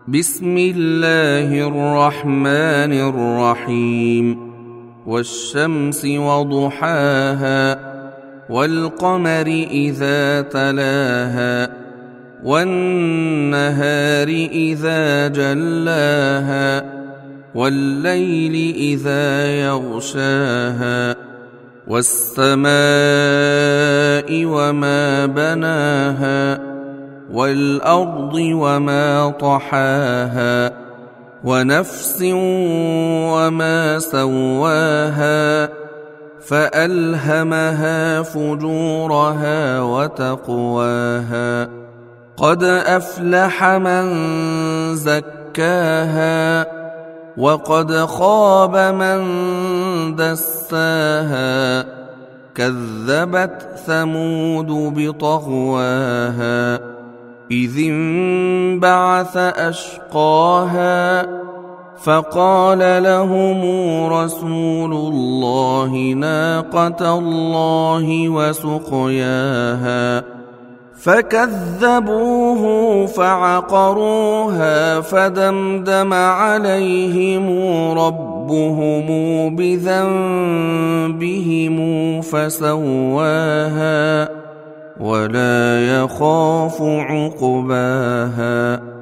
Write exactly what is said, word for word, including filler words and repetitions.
بسم الله الرحمن الرحيم والشمس وضحاها والقمر إذا تلاها والنهار إذا جلاها والليل إذا يغشاها والسماء وما بناها والأرض وما طحاها ونفس وما سواها فألهمها فجورها وتقواها قد أفلح من زكاها وقد خاب من دساها كذبت ثمود بطغواها إذ انبعث أشقاها فقال لهم رسول الله ناقة الله وسقياها فكذبوه فعقروها فدمدم عليهم ربهم بذنبهم فسواها ولا يخاف عقباها